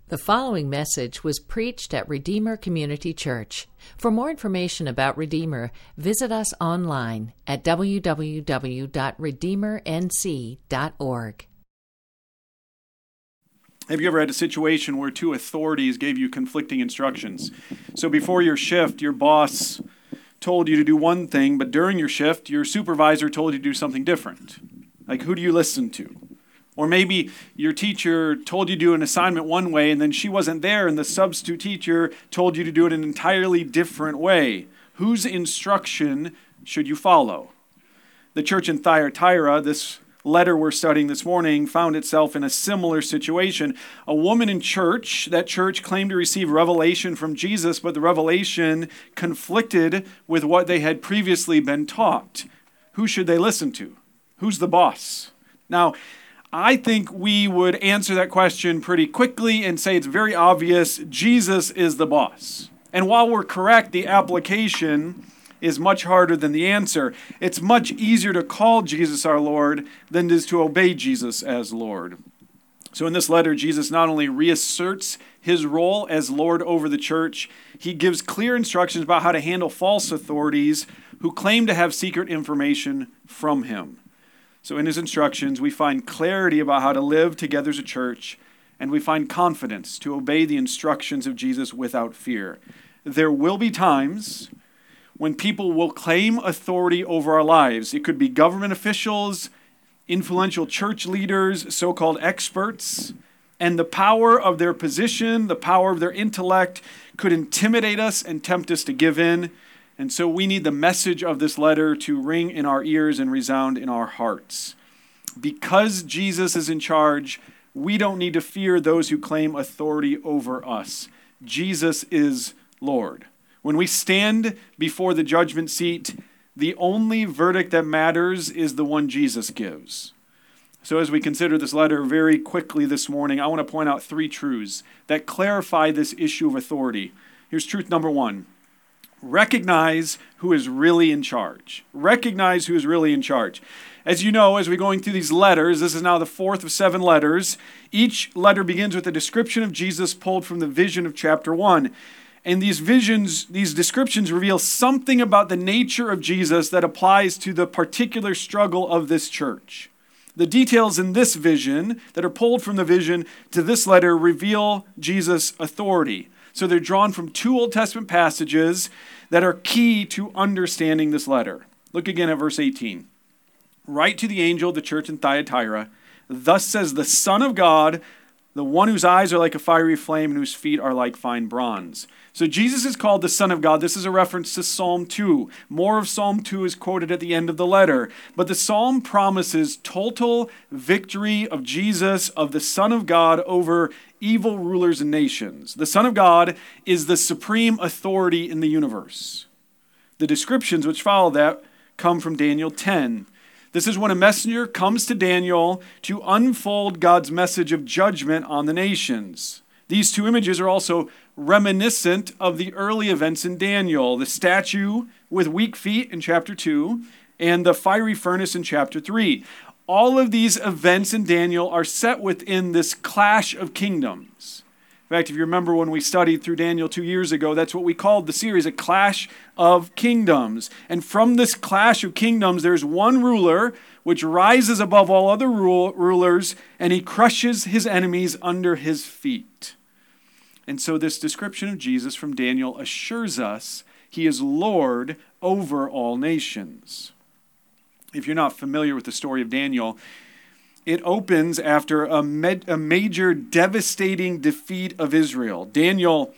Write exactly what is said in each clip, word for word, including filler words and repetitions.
The following message was preached at Redeemer Community Church. For more information about Redeemer, visit us online at w w w dot redeemer n c dot org. Have you ever had a situation where two authorities gave you conflicting instructions? So before your shift, your boss told you to do one thing, but during your shift, your supervisor told you to do something different. Like, who do you listen to? Or maybe your teacher told you to do an assignment one way, and then she wasn't there, and the substitute teacher told you to do it an entirely different way. Whose instruction should you follow? The church in Thyatira, this letter we're studying this morning, found itself in a similar situation. A woman in church, that church claimed to receive revelation from Jesus, but the revelation conflicted with what they had previously been taught. Who should they listen to? Who's the boss? Now, I think we would answer that question pretty quickly and say it's very obvious. Jesus is the boss. And while we're correct, the application is much harder than the answer. It's much easier to call Jesus our Lord than it is to obey Jesus as Lord. So in this letter, Jesus not only reasserts his role as Lord over the church, he gives clear instructions about how to handle false authorities who claim to have secret information from him. So in his instructions, we find clarity about how to live together as a church, and we find confidence to obey the instructions of Jesus without fear. There will be times when people will claim authority over our lives. It could be government officials, influential church leaders, so-called experts, and the power of their position, the power of their intellect could intimidate us and tempt us to give in. And so we need the message of this letter to ring in our ears and resound in our hearts. Because Jesus is in charge, we don't need to fear those who claim authority over us. Jesus is Lord. When we stand before the judgment seat, the only verdict that matters is the one Jesus gives. So as we consider this letter very quickly this morning, I want to point out three truths that clarify this issue of authority. Here's truth number one. Recognize who is really in charge. Recognize who is really in charge. As you know, as we're going through these letters, this is now the fourth of seven letters. Each letter begins with a description of Jesus pulled from the vision of chapter one. And these visions, these descriptions reveal something about the nature of Jesus that applies to the particular struggle of this church. The details in this vision that are pulled from the vision to this letter reveal Jesus' authority. So they're drawn from two Old Testament passages that are key to understanding this letter. Look again at verse eighteen. Write to the angel of the church in Thyatira, thus says the Son of God, the one whose eyes are like a fiery flame and whose feet are like fine bronze. So Jesus is called the Son of God. This is a reference to Psalm two. More of Psalm two is quoted at the end of the letter. But the psalm promises total victory of Jesus, of the Son of God, over evil rulers and nations. The Son of God is the supreme authority in the universe. The descriptions which follow that come from Daniel ten. This is when a messenger comes to Daniel to unfold God's message of judgment on the nations. These two images are also reminiscent of the early events in Daniel, the statue with weak feet in chapter two and the fiery furnace in chapter three. All of these events in Daniel are set within this clash of kingdoms. In fact, if you remember when we studied through Daniel two years ago, that's what we called the series, a clash of kingdoms. And from this clash of kingdoms, there's one ruler which rises above all other rule, rulers, and he crushes his enemies under his feet. And so this description of Jesus from Daniel assures us he is Lord over all nations. If you're not familiar with the story of Daniel, it opens after a, med- a major devastating defeat of Israel. Daniel,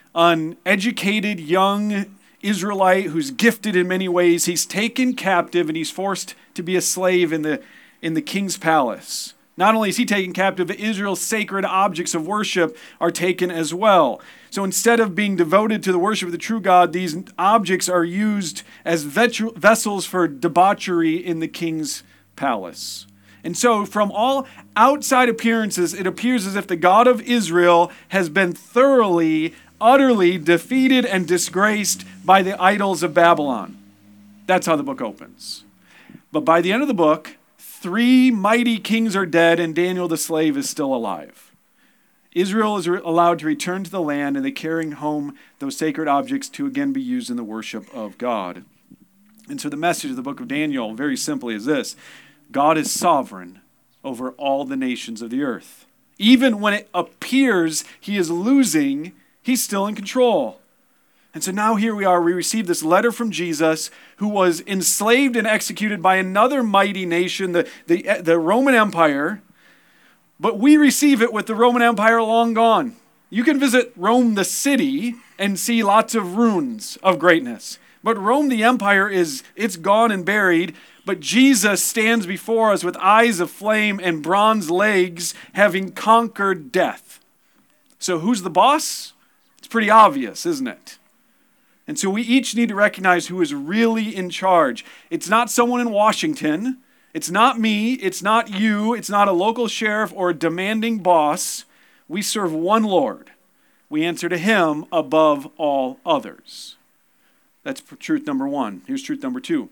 an educated young Israelite who's gifted in many ways, he's taken captive and he's forced to be a slave in the, in the king's palace. Not only is he taken captive, but Israel's sacred objects of worship are taken as well. So instead of being devoted to the worship of the true God, these objects are used as vet- vessels for debauchery in the king's palace. And so from all outside appearances, it appears as if the God of Israel has been thoroughly, utterly defeated and disgraced by the idols of Babylon. That's how the book opens. But by the end of the book, three mighty kings are dead and Daniel the slave is still alive. Israel is re- allowed to return to the land, and they carrying home those sacred objects to again be used in the worship of God. And so the message of the book of Daniel, very simply, is this: God is sovereign over all the nations of the earth. Even when it appears he is losing, he's still in control. And so now here we are, we receive this letter from Jesus, who was enslaved and executed by another mighty nation, the, the, the Roman Empire. But we receive it with the Roman Empire long gone. You can visit Rome the city and see lots of ruins of greatness. But Rome the empire is, it's gone and buried. But Jesus stands before us with eyes of flame and bronze legs, having conquered death. So who's the boss? It's pretty obvious, isn't it? And so we each need to recognize who is really in charge. It's not someone in Washington. It's not me, it's not you, it's not a local sheriff or a demanding boss. We serve one Lord. We answer to him above all others. That's truth number one. Here's truth number two.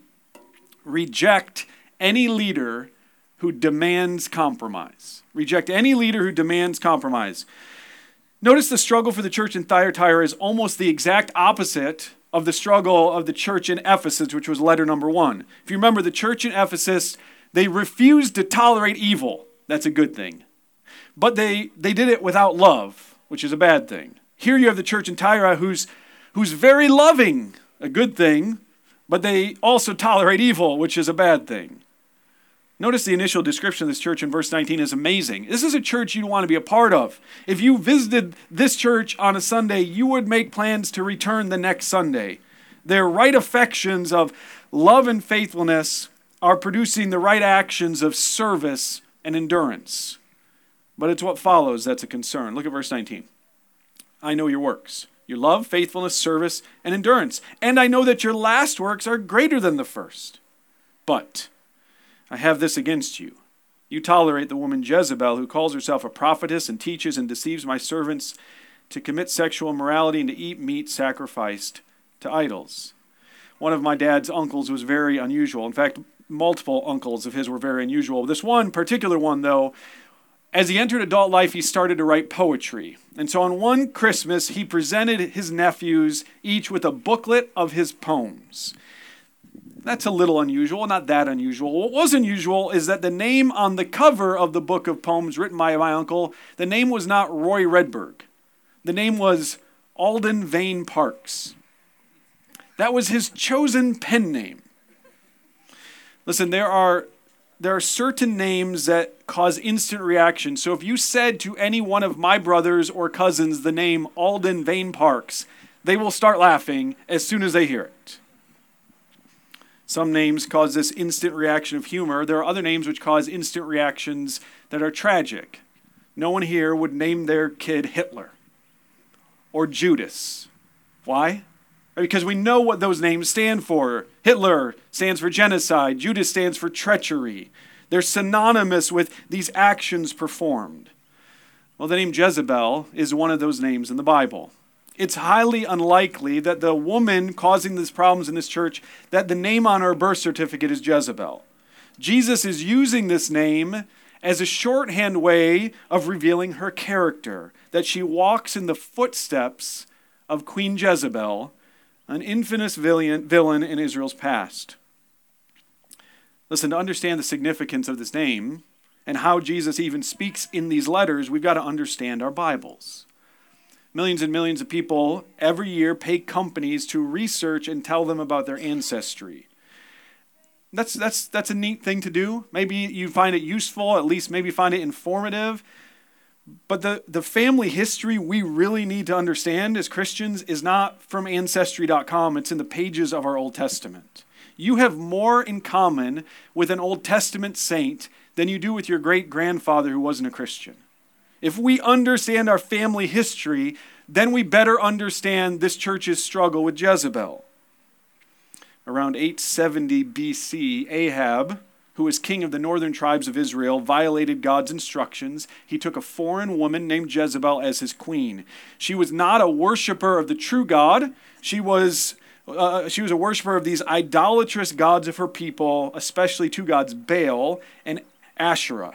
Reject any leader who demands compromise. Reject any leader who demands compromise. Notice the struggle for the church in Thyatira is almost the exact opposite of the struggle of the church in Ephesus, which was letter number one. If you remember, the church in Ephesus, they refused to tolerate evil. That's a good thing. But they, they did it without love, which is a bad thing. Here you have the church in Tyre who's, who's very loving, a good thing, but they also tolerate evil, which is a bad thing. Notice the initial description of this church in verse nineteen is amazing. This is a church you want to be a part of. If you visited this church on a Sunday, you would make plans to return the next Sunday. Their right affections of love and faithfulness are producing the right actions of service and endurance. But it's what follows that's a concern. Look at verse nineteen. I know your works, your love, faithfulness, service, and endurance. And I know that your last works are greater than the first. But I have this against you. You tolerate the woman Jezebel, who calls herself a prophetess and teaches and deceives my servants to commit sexual immorality and to eat meat sacrificed to idols. One of my dad's uncles was very unusual. In fact, multiple uncles of his were very unusual. This one particular one, though, as he entered adult life, he started to write poetry. And so on one Christmas, he presented his nephews each with a booklet of his poems. That's a little unusual, not that unusual. What was unusual is that the name on the cover of the book of poems written by my uncle, the name was not Roy Redberg. The name was Alden Vane Parks. That was his chosen pen name. Listen, there are, there are certain names that cause instant reaction. So if you said to any one of my brothers or cousins the name Alden Vane Parks, they will start laughing as soon as they hear it. Some names cause this instant reaction of humor. There are other names which cause instant reactions that are tragic. No one here would name their kid Hitler or Judas. Why? Because we know what those names stand for. Hitler stands for genocide. Judas stands for treachery. They're synonymous with these actions performed. Well, the name Jezebel is one of those names in the Bible. It's highly unlikely that the woman causing these problems in this church, that the name on her birth certificate is Jezebel. Jesus is using this name as a shorthand way of revealing her character, that she walks in the footsteps of Queen Jezebel, an infamous villain, villain in Israel's past. Listen, to understand the significance of this name and how Jesus even speaks in these letters, we've got to understand our Bibles. Millions and millions of people every year pay companies to research and tell them about their ancestry. That's, that's, that's a neat thing to do. Maybe you find it useful, at least maybe find it informative. But the, the family history we really need to understand as Christians is not from Ancestry dot com. It's in the pages of our Old Testament. You have more in common with an Old Testament saint than you do with your great-grandfather who wasn't a Christian. If we understand our family history, then we better understand this church's struggle with Jezebel. Around eight seventy B C, Ahab, who was king of the northern tribes of Israel, violated God's instructions. He took a foreign woman named Jezebel as his queen. She was not a worshiper of the true God. She was, uh, she was a worshiper of these idolatrous gods of her people, especially two gods, Baal and Asherah.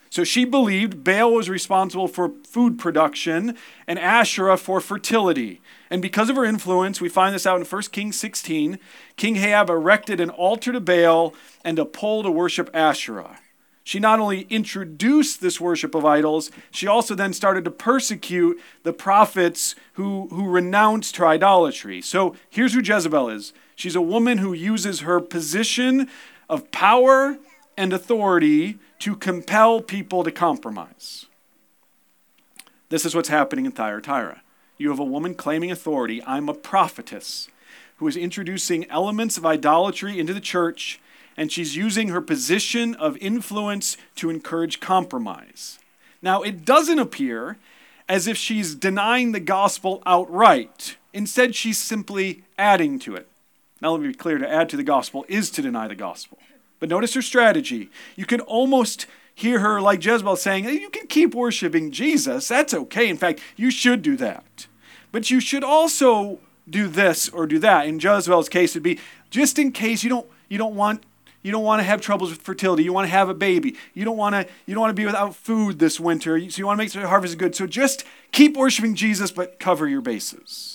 So she believed Baal was responsible for food production and Asherah for fertility. And because of her influence, we find this out in First Kings sixteen, King Ahab erected an altar to Baal and a pole to worship Asherah. She not only introduced this worship of idols, she also then started to persecute the prophets who, who renounced her idolatry. So here's who Jezebel is. She's a woman who uses her position of power and authority to compel people to compromise. This is what's happening in Thyatira. You have a woman claiming authority. I'm a prophetess who is introducing elements of idolatry into the church, and she's using her position of influence to encourage compromise. Now, it doesn't appear as if she's denying the gospel outright. Instead, she's simply adding to it. Now, let me be clear, to add to the gospel is to deny the gospel. But notice her strategy. You can almost hear her, like Jezebel, saying, hey, you can keep worshiping Jesus. That's okay. In fact, you should do that. But you should also do this or do that. In Jezebel's case, it'd be just in case you don't you don't want you don't want to have troubles with fertility. You want to have a baby. You don't want to you don't want to be without food this winter. So you want to make sure the harvest is good. So just keep worshiping Jesus, but cover your bases.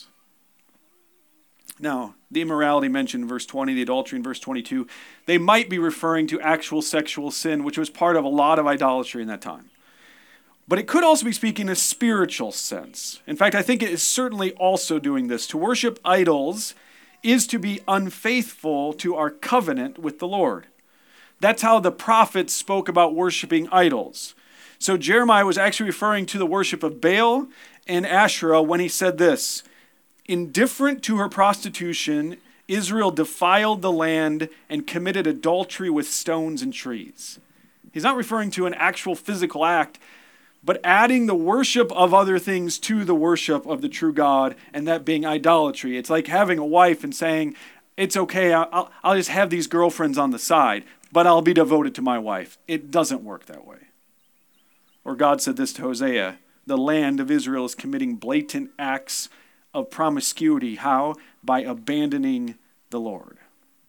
Now, the immorality mentioned in verse twenty, the adultery in verse twenty-two, they might be referring to actual sexual sin, which was part of a lot of idolatry in that time. But it could also be speaking in a spiritual sense. In fact, I think it is certainly also doing this. To worship idols is to be unfaithful to our covenant with the Lord. That's how the prophets spoke about worshiping idols. So Jeremiah was actually referring to the worship of Baal and Asherah when he said this, indifferent to her prostitution, Israel defiled the land and committed adultery with stones and trees. He's not referring to an actual physical act, but adding the worship of other things to the worship of the true God, and that being idolatry. It's like having a wife and saying, it's okay, I'll, I'll just have these girlfriends on the side, but I'll be devoted to my wife. It doesn't work that way. Or God said this to Hosea, the land of Israel is committing blatant acts of promiscuity. How? By abandoning the Lord.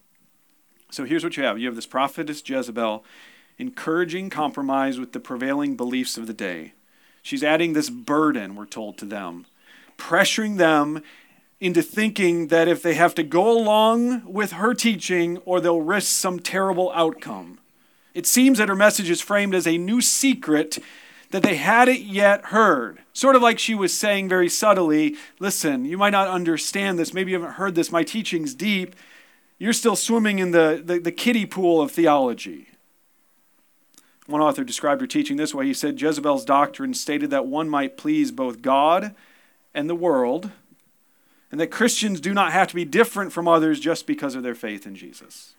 So here's what you have. You have this prophetess Jezebel encouraging compromise with the prevailing beliefs of the day. She's adding this burden, we're told, to them, pressuring them into thinking that if they have to go along with her teaching or they'll risk some terrible outcome. It seems that her message is framed as a new secret that they hadn't yet heard. Sort of like she was saying very subtly, listen, you might not understand this. Maybe you haven't heard this. My teaching's deep. You're still swimming in the, the, the kiddie pool of theology. One author described her teaching this way. He said, Jezebel's doctrine stated that one might please both God and the world, and that Christians do not have to be different from others just because of their faith in Jesus.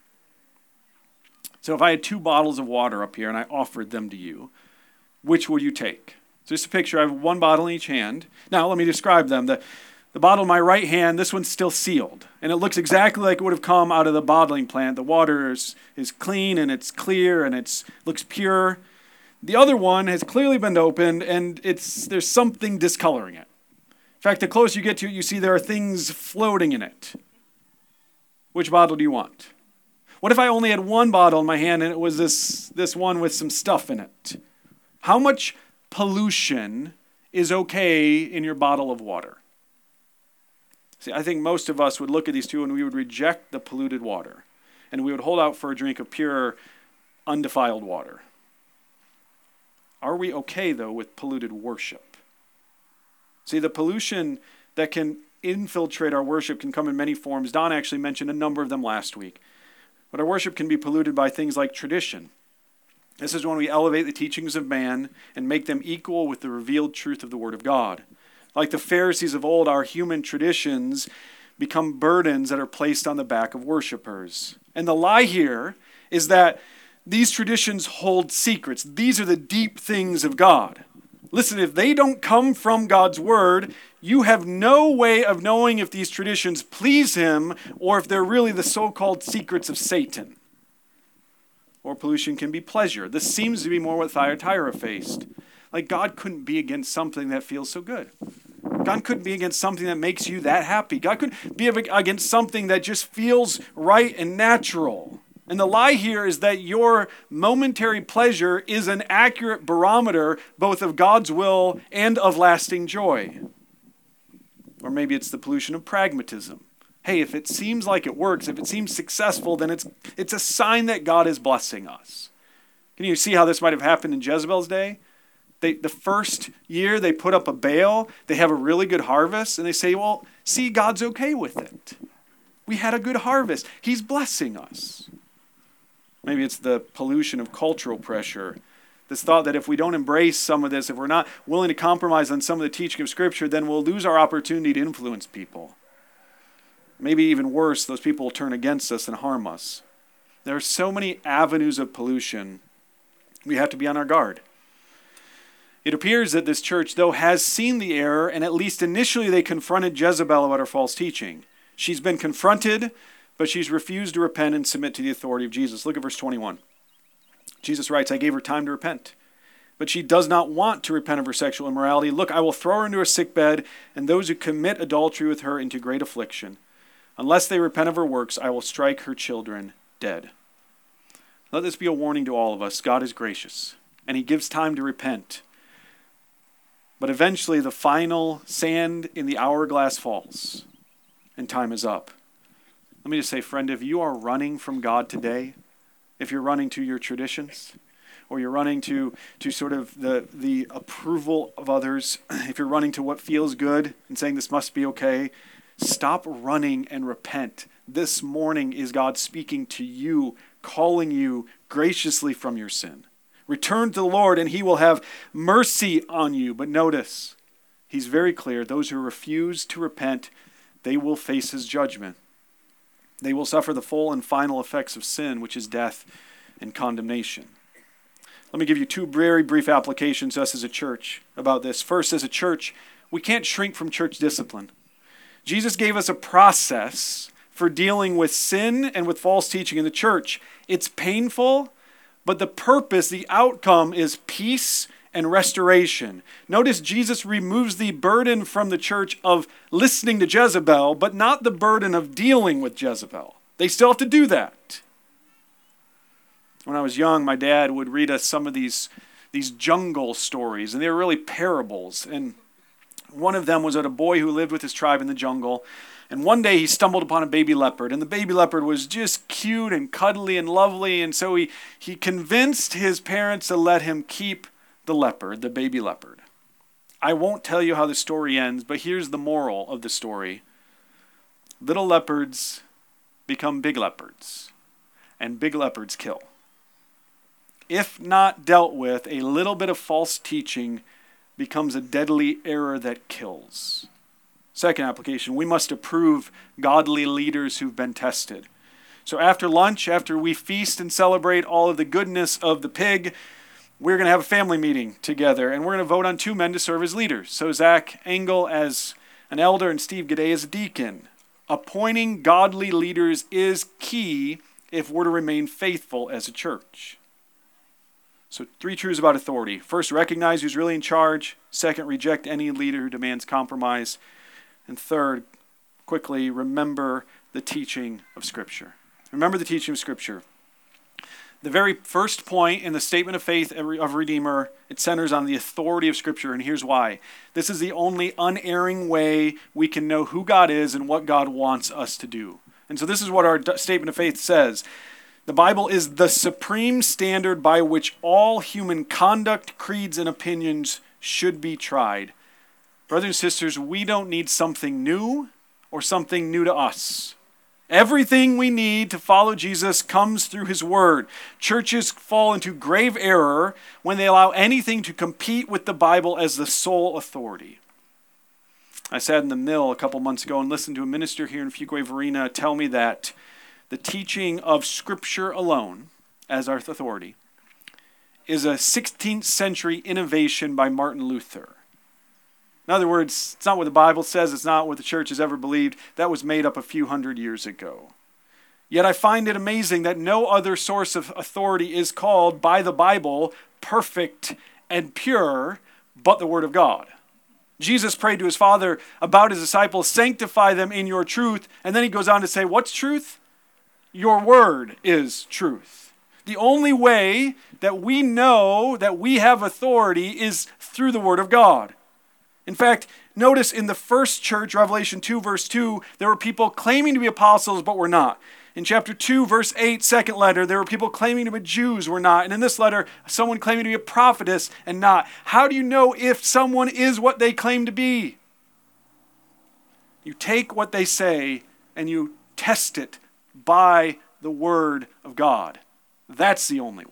So if I had two bottles of water up here and I offered them to you, which would you take? So just a picture, I have one bottle in each hand. Now let me describe them. The, the bottle in my right hand, this one's still sealed. And it looks exactly like it would have come out of the bottling plant. The water is, is clean and it's clear and it looks pure. The other one has clearly been opened and it's there's something discoloring it. In fact, the closer you get to it, you see there are things floating in it. Which bottle do you want? What if I only had one bottle in my hand and it was this, this one with some stuff in it? How much pollution is okay in your bottle of water? See, I think most of us would look at these two and we would reject the polluted water. And we would hold out for a drink of pure, undefiled water. Are we okay, though, with polluted worship? See, the pollution that can infiltrate our worship can come in many forms. Don actually mentioned a number of them last week. But our worship can be polluted by things like tradition. This is when we elevate the teachings of man and make them equal with the revealed truth of the Word of God. Like the Pharisees of old, our human traditions become burdens that are placed on the back of worshipers. And the lie here is that these traditions hold secrets. These are the deep things of God. Listen, if they don't come from God's Word, you have no way of knowing if these traditions please Him or if they're really the so-called secrets of Satan. Or pollution can be pleasure. This seems to be more what Thyatira faced. Like God couldn't be against something that feels so good. God couldn't be against something that makes you that happy. God couldn't be against something that just feels right and natural. And the lie here is that your momentary pleasure is an accurate barometer both of God's will and of lasting joy. Or maybe it's the pollution of pragmatism. Hey, if it seems like it works, if it seems successful, then it's it's a sign that God is blessing us. Can you see how this might have happened in Jezebel's day? They, the first year they put up a Baal, they have a really good harvest, and they say, well, see, God's okay with it. We had a good harvest. He's blessing us. Maybe it's the pollution of cultural pressure. This thought that if we don't embrace some of this, if we're not willing to compromise on some of the teaching of Scripture, then we'll lose our opportunity to influence people. Maybe even worse, those people will turn against us and harm us. There are so many avenues of pollution. We have to be on our guard. It appears that this church, though, has seen the error, and at least initially they confronted Jezebel about her false teaching. She's been confronted, but she's refused to repent and submit to the authority of Jesus. Look at verse twenty-one. Jesus writes, I gave her time to repent, but she does not want to repent of her sexual immorality. Look, I will throw her into a sickbed, and those who commit adultery with her into great affliction. Unless they repent of her works, I will strike her children dead. Let this be a warning to all of us. God is gracious, and he gives time to repent. But eventually the final sand in the hourglass falls, and time is up. Let me just say, friend, if you are running from God today, if you're running to your traditions, or you're running to, to sort of the, the approval of others, if you're running to what feels good and saying this must be okay, stop running and repent. This morning is God speaking to you, calling you graciously from your sin. Return to the Lord and he will have mercy on you. But notice, he's very clear. Those who refuse to repent, they will face his judgment. They will suffer the full and final effects of sin, which is death and condemnation. Let me give you two very brief applications to us as a church about this. First, as a church, we can't shrink from church discipline. Jesus gave us a process for dealing with sin and with false teaching in the church. It's painful, but the purpose, the outcome is peace and restoration. Notice Jesus removes the burden from the church of listening to Jezebel, but not the burden of dealing with Jezebel. They still have to do that. When I was young, my dad would read us some of these, these jungle stories, and they were really parables. And one of them was about a boy who lived with his tribe in the jungle. And one day he stumbled upon a baby leopard, and the baby leopard was just cute and cuddly and lovely. And so he, he convinced his parents to let him keep the leopard, the baby leopard. I won't tell you how the story ends, but here's the moral of the story. Little leopards become big leopards, and big leopards kill. If not dealt with, a little bit of false teaching becomes a deadly error that kills. Second application, we must approve godly leaders who've been tested. So after lunch, after we feast and celebrate all of the goodness of the pig, we're going to have a family meeting together, and we're going to vote on two men to serve as leaders. So Zach Engel as an elder and Steve Gade as a deacon. Appointing godly leaders is key if we're to remain faithful as a church. So three truths about authority. First, recognize who's really in charge. Second, reject any leader who demands compromise. And third, quickly, remember the teaching of Scripture. Remember the teaching of Scripture. The very first point in the statement of faith of Redeemer, it centers on the authority of Scripture, and here's why. This is the only unerring way we can know who God is and what God wants us to do. And so this is what our statement of faith says. The Bible is the supreme standard by which all human conduct, creeds, and opinions should be tried. Brothers and sisters, we don't need something new or something new to us. Everything we need to follow Jesus comes through his word. Churches fall into grave error when they allow anything to compete with the Bible as the sole authority. I sat in the mill a couple months ago and listened to a minister here in Fuquay-Varina tell me that the teaching of Scripture alone as our authority is a sixteenth century innovation by Martin Luther. In other words, it's not what the Bible says, it's not what the church has ever believed. That was made up a few hundred years ago. Yet I find it amazing that no other source of authority is called by the Bible perfect and pure but the Word of God. Jesus prayed to his Father about his disciples, sanctify them in your truth. And then he goes on to say, what's truth? your word is truth. The only way that we know that we have authority is through the word of God. In fact, notice in the first church, Revelation two, verse two, there were people claiming to be apostles but were not. In chapter two, verse eight, second letter, there were people claiming to be Jews, were not. And in this letter, someone claiming to be a prophetess and not. How do you know if someone is what they claim to be? You take what they say and you test it by the word of God. That's the only way.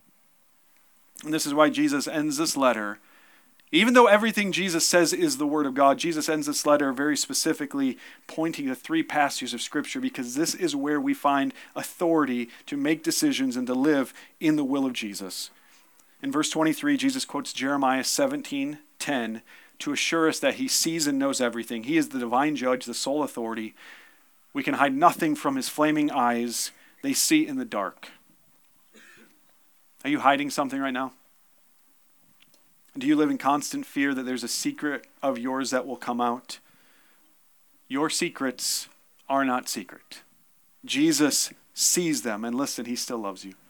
And this is why Jesus ends this letter. Even though everything Jesus says is the word of God, Jesus ends this letter very specifically pointing to three passages of Scripture, because this is where we find authority to make decisions and to live in the will of Jesus. In verse twenty-three, Jesus quotes Jeremiah seventeen ten to assure us that he sees and knows everything. He is the divine judge, the sole authority. We can hide nothing from his flaming eyes. They see in the dark. Are you hiding something right now? Do you live in constant fear that there's a secret of yours that will come out? Your secrets are not secret. Jesus sees them, and listen, he still loves you.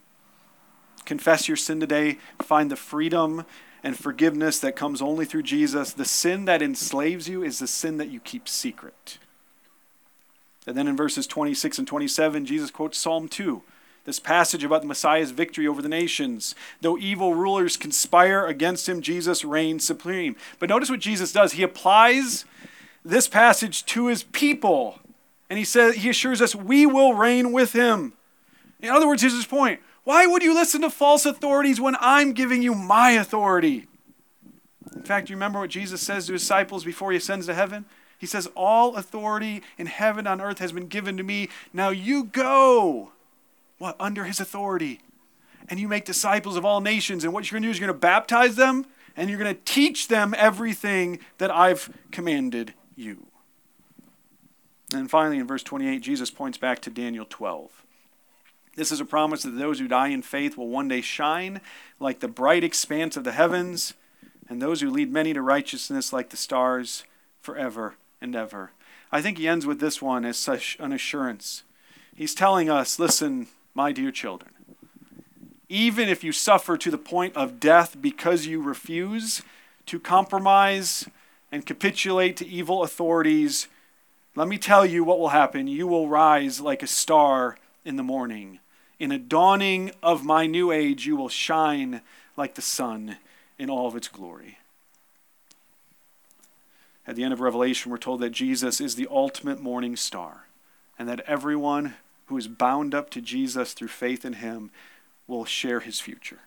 Confess your sin today. Find the freedom and forgiveness that comes only through Jesus. The sin that enslaves you is the sin that you keep secret. And then in verses twenty-six and twenty-seven, Jesus quotes Psalm two. This passage about the Messiah's victory over the nations. Though evil rulers conspire against him, Jesus reigns supreme. But notice what Jesus does. He applies this passage to his people. And he says, he assures us we will reign with him. In other words, here's his point. Why would you listen to false authorities when I'm giving you my authority? In fact, you remember what Jesus says to his disciples before he ascends to heaven? He says, all authority in heaven and on earth has been given to me. Now you go. What? Under his authority. And you make disciples of all nations. And what you're going to do is you're going to baptize them and you're going to teach them everything that I've commanded you. And finally, in verse twenty-eight, Jesus points back to Daniel twelve. This is a promise that those who die in faith will one day shine like the bright expanse of the heavens, and those who lead many to righteousness like the stars forever and ever. I think he ends with this one as such an assurance. He's telling us, listen, my dear children, even if you suffer to the point of death because you refuse to compromise and capitulate to evil authorities, let me tell you what will happen. You will rise like a star in the morning. In a dawning of my new age, you will shine like the sun in all of its glory. At the end of Revelation, we're told that Jesus is the ultimate morning star, and that everyone who is bound up to Jesus through faith in him will share his future.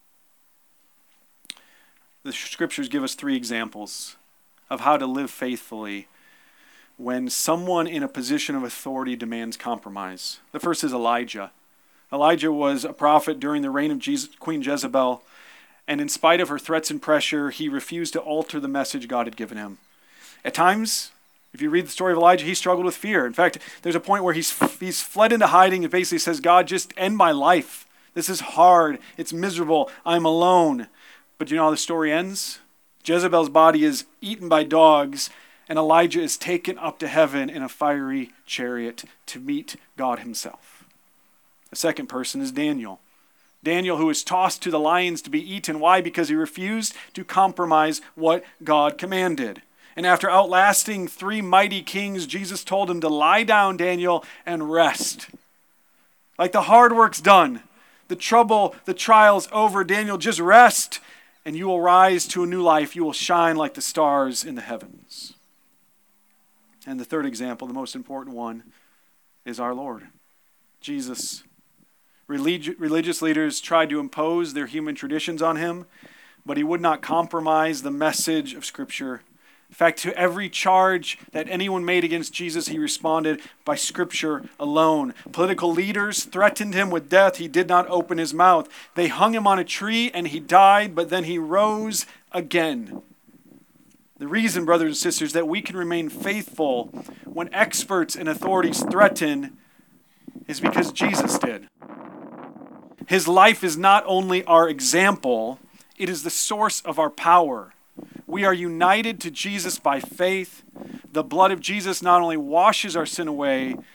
The scriptures give us three examples of how to live faithfully when someone in a position of authority demands compromise. The first is Elijah. Elijah was a prophet during the reign of Jesus, Queen Jezebel, and in spite of her threats and pressure, he refused to alter the message God had given him. At times, if you read the story of Elijah, he struggled with fear. In fact, there's a point where he's he's fled into hiding and basically says, God, just end my life. This is hard. It's miserable. I'm alone. But you know how the story ends? Jezebel's body is eaten by dogs, and Elijah is taken up to heaven in a fiery chariot to meet God himself. The second person is Daniel. Daniel, who was tossed to the lions to be eaten. Why? Because he refused to compromise what God commanded. And after outlasting three mighty kings, Jesus told him to lie down, Daniel, and rest. Like the hard work's done. The trouble, the trial's over. Daniel, just rest, and you will rise to a new life. You will shine like the stars in the heavens. And the third example, the most important one, is our Lord, Jesus. Relig- religious leaders tried to impose their human traditions on him, but he would not compromise the message of Scripture. In fact, to every charge that anyone made against Jesus, he responded by Scripture alone. Political leaders threatened him with death. He did not open his mouth. They hung him on a tree and he died, but then he rose again. The reason, brothers and sisters, that we can remain faithful when experts and authorities threaten is because Jesus did. His life is not only our example, it is the source of our power. We are united to Jesus by faith. The blood of Jesus not only washes our sin away,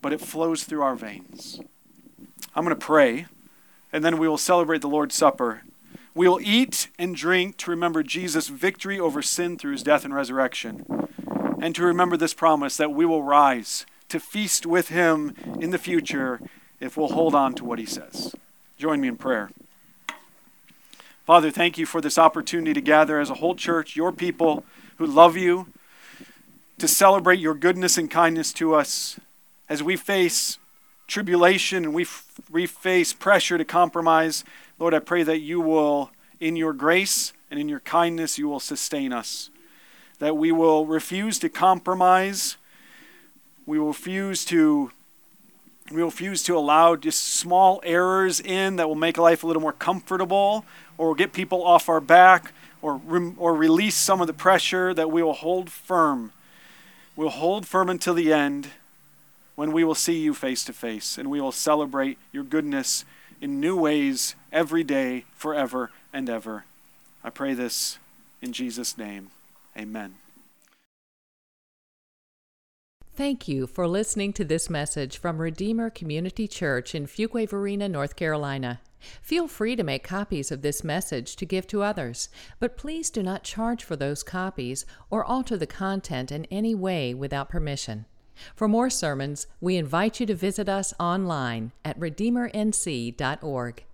but it flows through our veins. I'm going to pray, and then we will celebrate the Lord's Supper. We will eat and drink to remember Jesus' victory over sin through his death and resurrection, and to remember this promise that we will rise to feast with him in the future if we'll hold on to what he says. Join me in prayer. Father, thank you for this opportunity to gather as a whole church, your people who love you, to celebrate your goodness and kindness to us as we face tribulation and we, f- we face pressure to compromise. Lord, I pray that you will, in your grace and in your kindness, you will sustain us. That we will refuse to compromise. We will refuse to we will refuse to allow just small errors in that will make life a little more comfortable, or will get people off our back, or re- or release some of the pressure. That we will hold firm. We'll hold firm until the end, when we will see you face to face, and we will celebrate your goodness in new ways every day, forever and ever. I pray this in Jesus' name. Amen. Thank you for listening to this message from Redeemer Community Church in Fuquay-Varina, North Carolina. Feel free to make copies of this message to give to others, but please do not charge for those copies or alter the content in any way without permission. For more sermons, we invite you to visit us online at redeemer n c dot org.